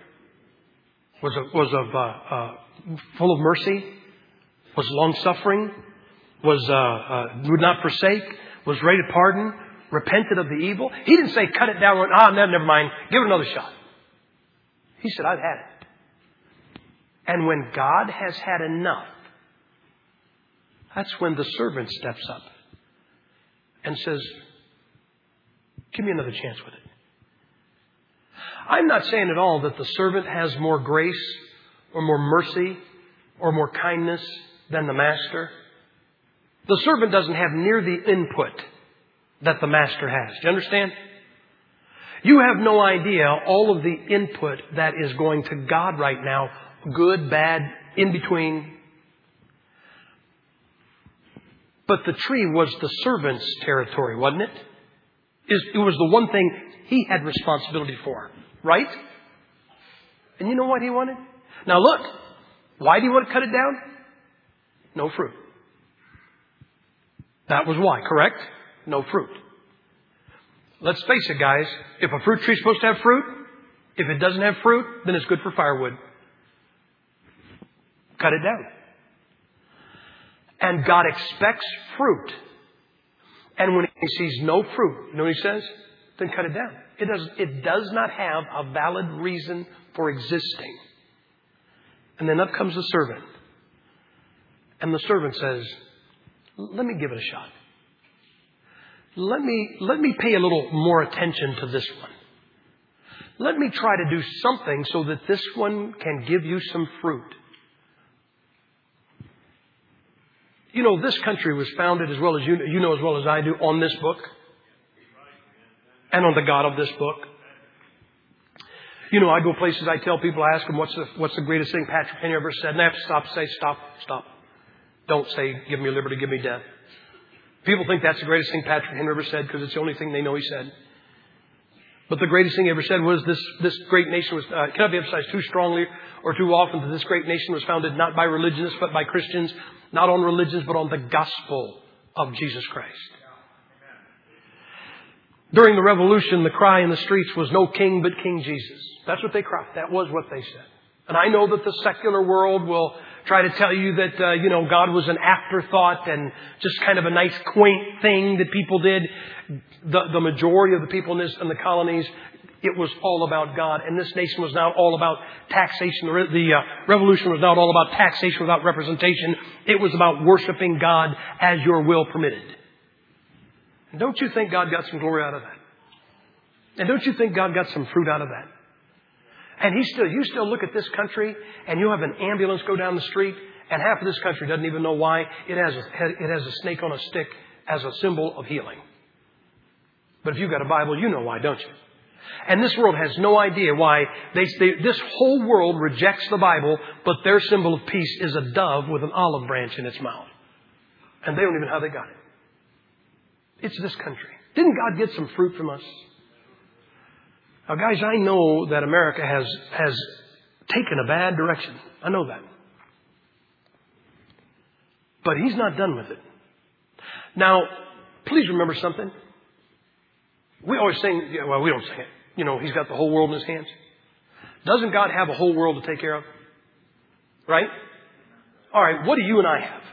[SPEAKER 2] was full of mercy, was long-suffering, would not forsake, was ready to pardon, repented of the evil. He didn't say, cut it down. Never mind. Give it another shot. He said, I've had it. And when God has had enough, that's when the servant steps up and says, give me another chance with it. I'm not saying at all that the servant has more grace or more mercy or more kindness than the master. The servant doesn't have near the input that the master has. Do you understand? You have no idea all of the input that is going to God right now. Good, bad, in between. But the tree was the servant's territory, wasn't it? It was the one thing he had responsibility for. Right? And you know what he wanted? Now look, why do you want to cut it down? No fruit. That was why, correct? No fruit. Let's face it, guys. If a fruit tree is supposed to have fruit, if it doesn't have fruit, then it's good for firewood. Cut it down. And God expects fruit. And when He sees no fruit, you know what He says? Then cut it down. It does not have a valid reason for existing. And then up comes the servant. And the servant says, let me give it a shot. Let me pay a little more attention to this one. Let me try to do something so that this one can give you some fruit. You know, this country was founded, as well as you know as well as I do, on this book. And on the God of this book. You know, I go places, I tell people, I ask them, what's the greatest thing Patrick Henry ever said? And they have to say, stop. Don't say, give me liberty, give me death. People think that's the greatest thing Patrick Henry ever said because it's the only thing they know he said. But the greatest thing he ever said was this great nation was, cannot be emphasized too strongly or too often, that this great nation was founded not by religionists but by Christians, not on religions but on the gospel of Jesus Christ. During the Revolution, the cry in the streets was no king but King Jesus. That's what they cried. That was what they said. And I know that the secular world will try to tell you that, God was an afterthought and just kind of a nice, quaint thing that people did. The majority of the people in the colonies, it was all about God. And this nation was not all about taxation. The revolution was not all about taxation without representation. It was about worshiping God as your will permitted. And don't you think God got some glory out of that? And don't you think God got some fruit out of that? And you still look at this country and you have an ambulance go down the street and half of this country doesn't even know why it has a snake on a stick as a symbol of healing. But if you've got a Bible, you know why, don't you? And this world has no idea why this whole world rejects the Bible, but their symbol of peace is a dove with an olive branch in its mouth. And they don't even know how they got it. It's this country. Didn't God get some fruit from us? Now, guys, I know that America has taken a bad direction. I know that. But He's not done with it. Now, please remember something. We always sing, we don't sing it. He's got the whole world in His hands. Doesn't God have a whole world to take care of? Right? All right, what do you and I have?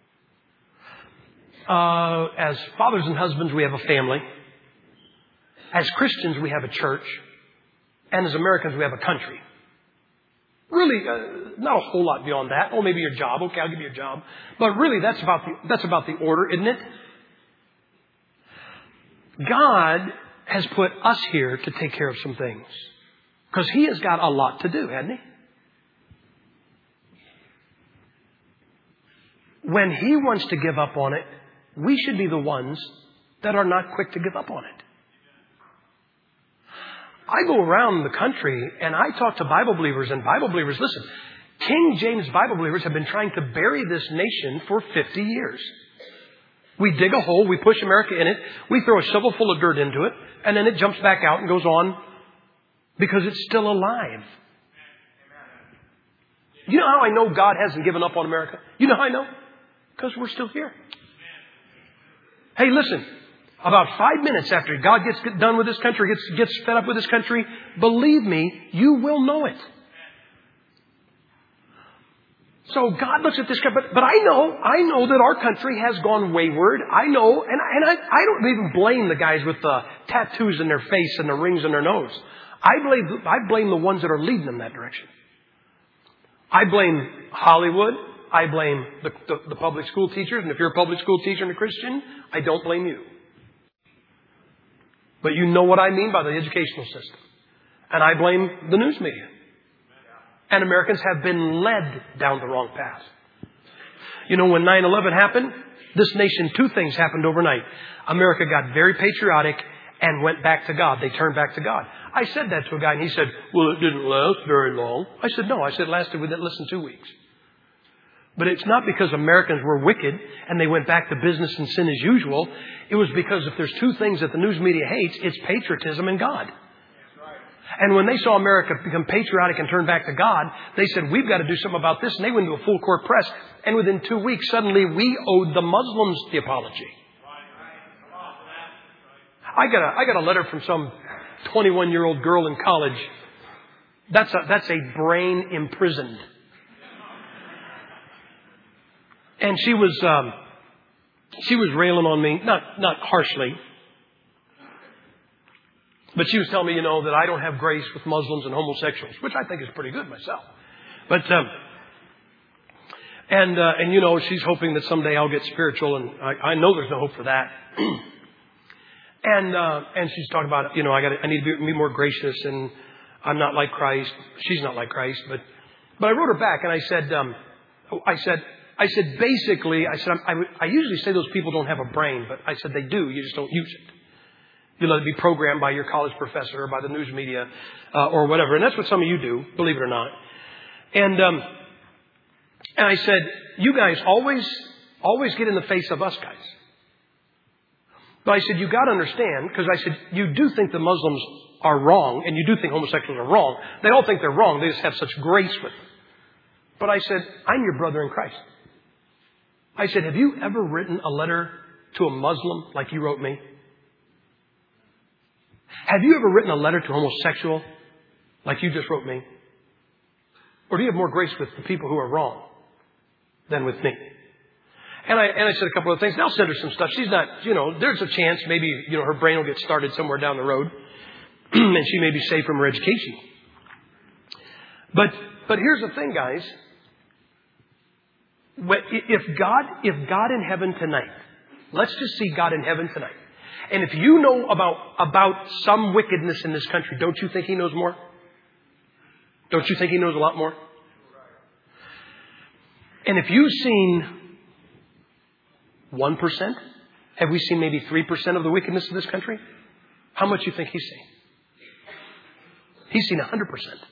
[SPEAKER 2] As fathers and husbands, we have a family. As Christians, we have a church. And as Americans, we have a country. Really, not a whole lot beyond that. Oh, maybe your job. Okay, I'll give you a job. But really, that's about the order, isn't it? God has put us here to take care of some things. Because He has got a lot to do, hasn't He? When He wants to give up on it, we should be the ones that are not quick to give up on it. I go around the country and I talk to Bible believers, and Bible believers, listen, King James Bible believers have been trying to bury this nation for 50 years. We dig a hole, we push America in it, we throw a shovel full of dirt into it, and then it jumps back out and goes on because it's still alive. You know how I know God hasn't given up on America? You know how I know? Because we're still here. Hey, listen, about 5 minutes after God gets done with this country, gets fed up with this country, believe me, you will know it. So God looks at this country, but I know that our country has gone wayward. I know, and I don't even blame the guys with the tattoos in their face and the rings in their nose. I blame the ones that are leading them that direction. I blame Hollywood. I blame the public school teachers. And if you're a public school teacher and a Christian, I don't blame you. But you know what I mean by the educational system. And I blame the news media. And Americans have been led down the wrong path. You know, when 9/11 happened, this nation, two things happened overnight. America got very patriotic and went back to God. They turned back to God. I said that to a guy and he said, well, it didn't last very long. I said, no. I said it lasted within less than 2 weeks. But it's not because Americans were wicked and they went back to business and sin as usual. It was because if there's two things that the news media hates, it's patriotism and God. And when they saw America become patriotic and turn back to God, they said, we've got to do something about this. And they went into a full court press. And within 2 weeks, suddenly we owed the Muslims the apology. I got a letter from some 21-year-old girl in college. That's a brain imprisoned. And she was railing on me, not harshly, but she was telling me, that I don't have grace with Muslims and homosexuals, which I think is pretty good myself. But she's hoping that someday I'll get spiritual, and I know there's no hope for that. And she's talking about, I need to be more gracious, and I'm not like Christ. She's not like Christ, but I wrote her back, and I said, basically, I usually say those people don't have a brain, but I said they do. You just don't use it. You let it be programmed by your college professor or by the news media or whatever. And that's what some of you do, believe it or not. And I said, you guys always get in the face of us guys. But I said, you got to understand, because I said, you do think the Muslims are wrong, and you do think homosexuals are wrong. They all think they're wrong. They just have such grace with them. But I said, I'm your brother in Christ. I said, have you ever written a letter to a Muslim like you wrote me? Have you ever written a letter to a homosexual like you just wrote me? Or do you have more grace with the people who are wrong than with me? And I said a couple of things. And I'll send her some stuff. She's not, there's a chance maybe, her brain will get started somewhere down the road. And she may be saved from her education. But here's the thing, guys. If God in heaven tonight, let's just see God in heaven tonight. And if you know about some wickedness in this country, don't you think He knows more? Don't you think He knows a lot more? And if you've seen 1%, have we seen maybe 3% of the wickedness of this country? How much do you think He's seen? He's seen 100%.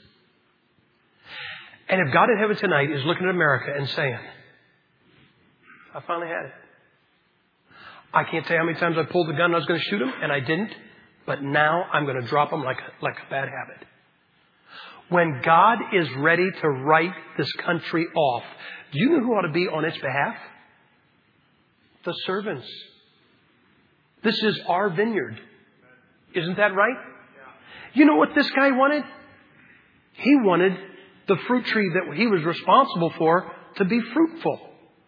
[SPEAKER 2] And if God in heaven tonight is looking at America and saying, I finally had it. I can't tell you how many times I pulled the gun and I was going to shoot him, and I didn't. But now I'm going to drop him like a bad habit. When God is ready to write this country off, do you know who ought to be on its behalf? The servants. This is our vineyard. Isn't that right? You know what this guy wanted? He wanted the fruit tree that he was responsible for to be fruitful.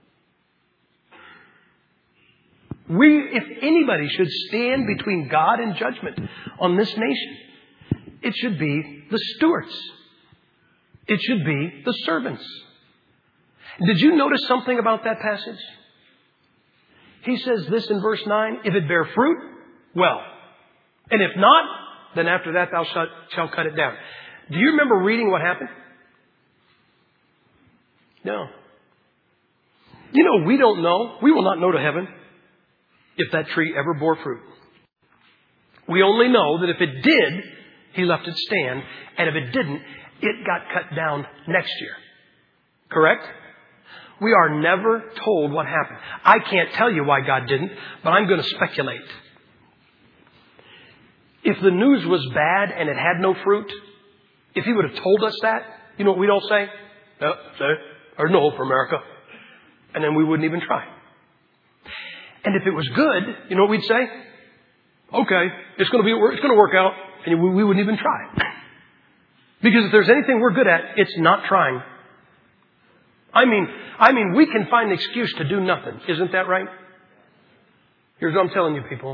[SPEAKER 2] If anybody should stand between God and judgment on this nation, it should be the stewards. It should be the servants. Did you notice something about that passage? He says this in verse 9, if it bear fruit, well. And if not, then after that thou shalt cut it down. Do you remember reading what happened? No. We don't know. We will not know to heaven if that tree ever bore fruit. We only know that if it did, He left it stand. And if it didn't, it got cut down next year. Correct? We are never told what happened. I can't tell you why God didn't, but I'm going to speculate. If the news was bad and it had no fruit, if He would have told us that, you know what we'd all say? No, there's no hope for America. And then we wouldn't even try. And if it was good, you know what we'd say? Okay, it's going to work out, and we wouldn't even try. Because if there's anything we're good at, it's not trying. I mean, we can find an excuse to do nothing. Isn't that right? Here's what I'm telling you, people.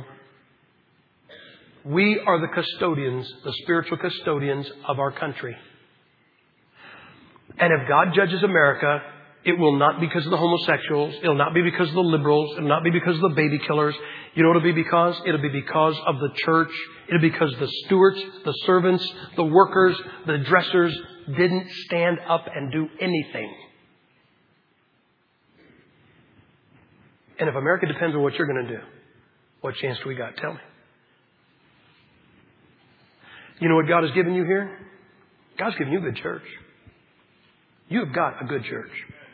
[SPEAKER 2] We are the custodians, the spiritual custodians of our country. And if God judges America, it will not be because of the homosexuals. It'll not be because of the liberals. It'll not be because of the baby killers. You know what it'll be because? It'll be because of the church. It'll be because the stewards, the servants, the workers, the dressers didn't stand up and do anything. And if America depends on what you're going to do, what chance do we got? Tell me. You know what God has given you here? God's given you a good church. You have got a good church.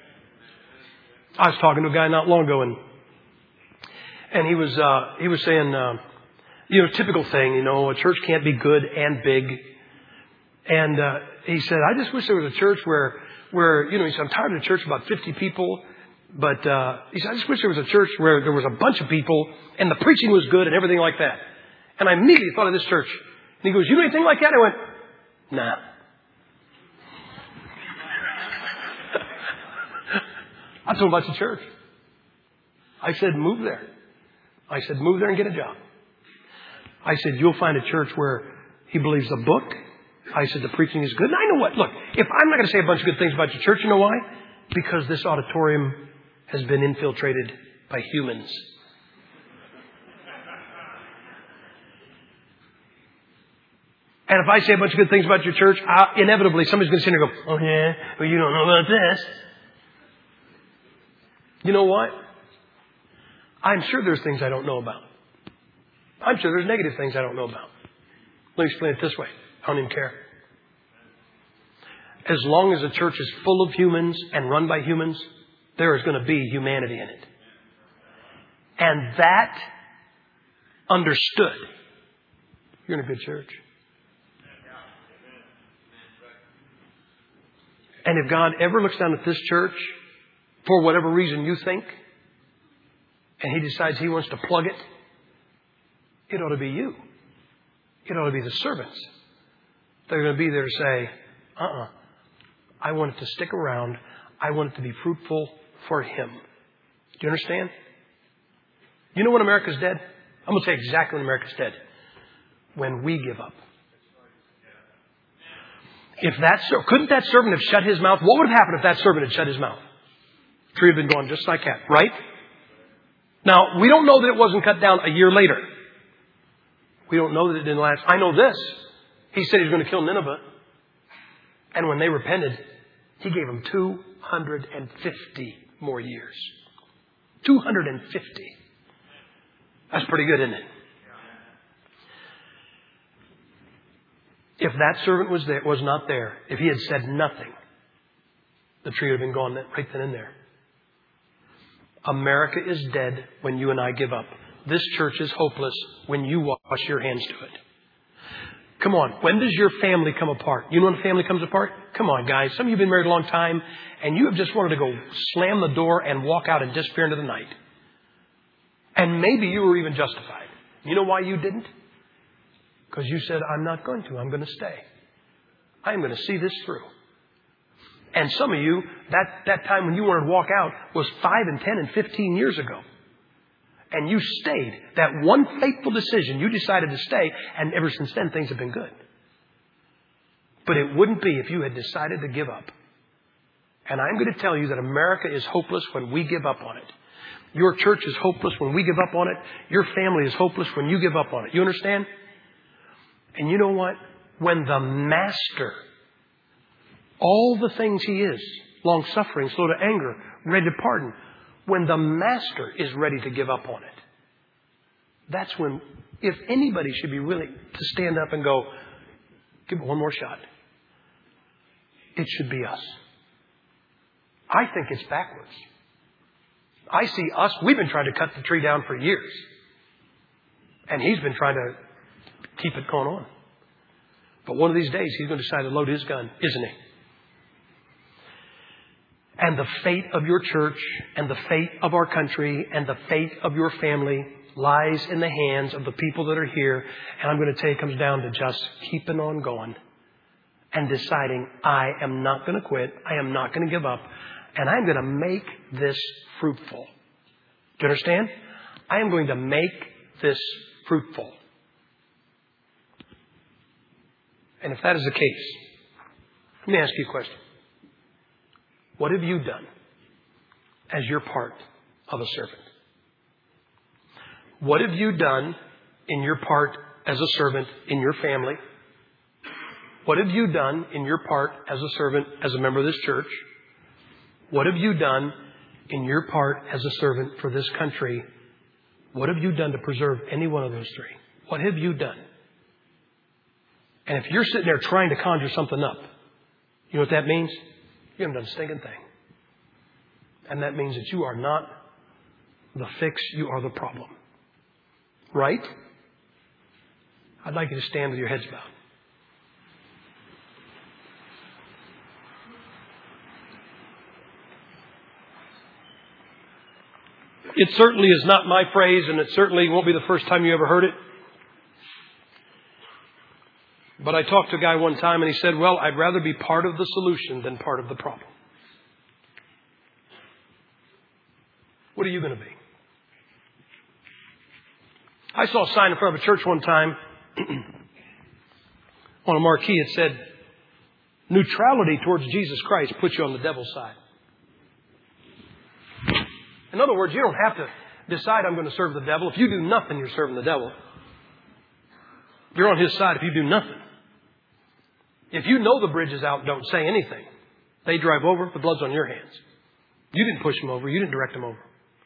[SPEAKER 2] I was talking to a guy not long ago, and he was saying, typical thing, a church can't be good and big. And he said, I just wish there was a church where he said, I'm tired of a church of about 50 people. But he said, I just wish there was a church where there was a bunch of people and the preaching was good and everything like that. And I immediately thought of this church. And he goes, you know anything like that? I went, nah. I told him about the church. I said, move there. I said, move there and get a job. I said, you'll find a church where he believes the book. I said, the preaching is good. And I know what? Look, if I'm not going to say a bunch of good things about your church, you know why? Because this auditorium has been infiltrated by humans. And if I say a bunch of good things about your church, inevitably somebody's going to sit there and go, oh yeah, well you don't know about this. You know what? I'm sure there's things I don't know about. I'm sure there's negative things I don't know about. Let me explain it this way. I don't even care. As long as the church is full of humans and run by humans, there is going to be humanity in it. And that understood, you're in a good church. And if God ever looks down at this church, for whatever reason you think, and He decides He wants to plug it, it ought to be you. It ought to be the servants. They're going to be there to say, I want it to stick around. I want it to be fruitful for Him. Do you understand? You know when America's dead? I'm going to tell you exactly when America's dead. When we give up. Couldn't that servant have shut his mouth? What would have happened if that servant had shut his mouth? The tree would have been gone just like that, right? Now, we don't know that it wasn't cut down a year later. We don't know that it didn't last. I know this. He said He was going to kill Nineveh. And when they repented, He gave them 250 more years. 250. That's pretty good, isn't it? If that servant was not there, if he had said nothing, the tree would have been gone right then and there. America is dead when you and I give up. This church is hopeless when you wash your hands to it. Come on. When does your family come apart? You know when a family comes apart? Come on, guys. Some of you have been married a long time and you have just wanted to go slam the door and walk out and disappear into the night. And maybe you were even justified. You know why you didn't? Because you said, I'm not going to. I'm going to stay. I'm going to see this through. And some of you, that time when you wanted to walk out was 5 and 10 and 15 years ago. And you stayed. That one fateful decision, you decided to stay. And ever since then, things have been good. But it wouldn't be if you had decided to give up. And I'm going to tell you that America is hopeless when we give up on it. Your church is hopeless when we give up on it. Your family is hopeless when you give up on it. You understand? And you know what? When the Master, all the things He is, long-suffering, slow to anger, ready to pardon, when the Master is ready to give up on it, that's when, if anybody should be willing to stand up and go, give it one more shot, it should be us. I think it's backwards. I see us, we've been trying to cut the tree down for years. And He's been trying to keep it going on. But one of these days, He's going to decide to load His gun, isn't He? And the fate of your church and the fate of our country and the fate of your family lies in the hands of the people that are here. And I'm going to tell you, it comes down to just keeping on going and deciding, I am not going to quit. I am not going to give up. And I'm going to make this fruitful. Do you understand? I am going to make this fruitful. And if that is the case, let me ask you a question. What have you done as your part of a servant? What have you done in your part as a servant in your family? What have you done in your part as a servant, as a member of this church? What have you done in your part as a servant for this country? What have you done to preserve any one of those three? What have you done? And if you're sitting there trying to conjure something up, you know what that means? You haven't done a stinking thing. And that means that you are not the fix, you are the problem. Right? I'd like you to stand with your heads bowed. It certainly is not my phrase, and it certainly won't be the first time you ever heard it. But I talked to a guy one time and he said, well, I'd rather be part of the solution than part of the problem. What are you going to be? I saw a sign in front of a church one time on a marquee. It said, neutrality towards Jesus Christ puts you on the devil's side. In other words, you don't have to decide I'm going to serve the devil. If you do nothing, you're serving the devil. You're on his side if you do nothing. If you know the bridge is out, don't say anything. They drive over, the blood's on your hands. You didn't push them over. You didn't direct them over.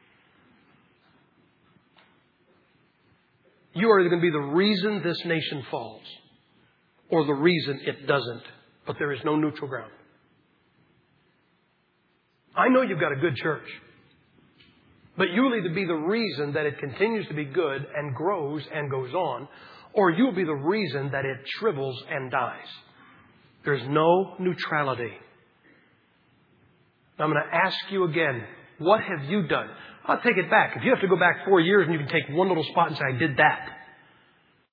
[SPEAKER 2] You are either going to be the reason this nation falls or the reason it doesn't. But there is no neutral ground. I know you've got a good church. But you'll either be the reason that it continues to be good and grows and goes on, or you'll be the reason that it shrivels and dies. There's no neutrality. I'm going to ask you again, what have you done? I'll take it back. If you have to go back 4 years and you can take one little spot and say, I did that.